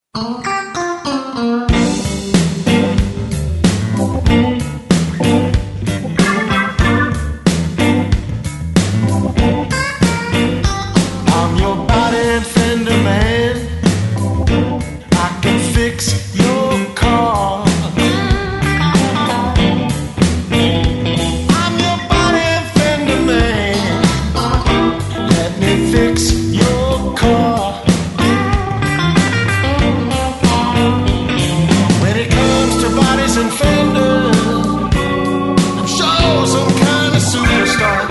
I'm your body and fender man. I can fix your car. I'm your body and fender man. Let me fix your car. When it comes to bodies and fenders, I'm sure some kind of superstar.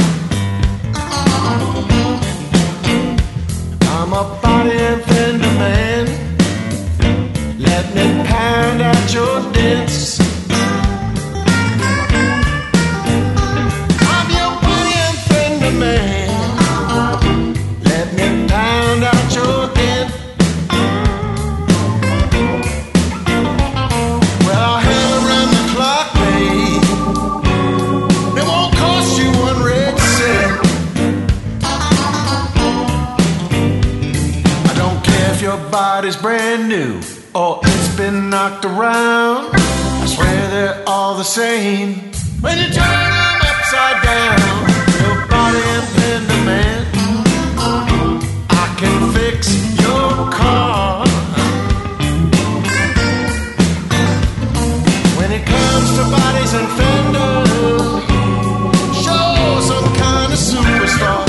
I'm a body and fender man. Let me pound out your dents. I'm your body and fender man. Let me pound out your dent. Well, I'll hang around the clock, babe. It won't cost you one red cent. I don't care if your body's brand new or it's been knocked around. I swear they're all the same when you turn them upside down. Your body and fender man, I can fix your car. When it comes to bodies and fenders, show some kind of superstar.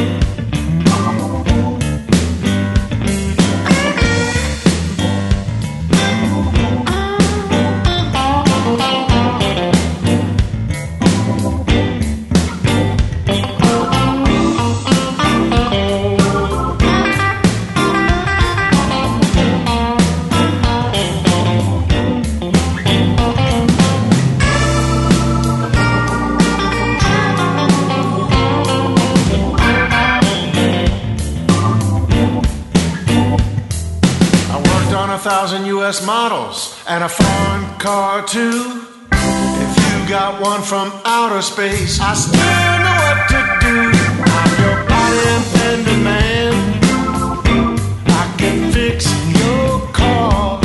I worked on 1,000 US models and a foreign car too. If you got one from outer space, I still know what to do. I'm your body and fender man. I can fix your car.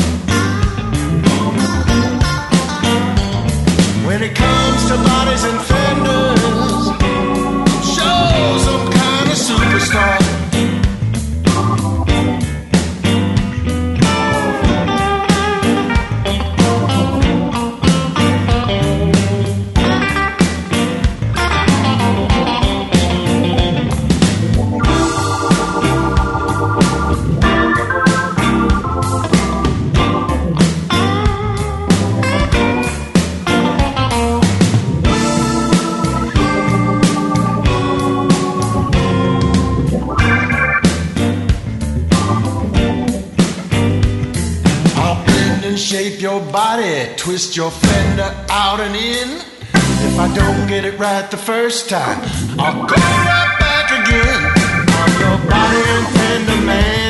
When it comes to bodies and fenders, show some kind of superstar. Shape your body, twist your fender out and in. If I don't get it right the first time, I'll go right back again. I'm your body and fender man.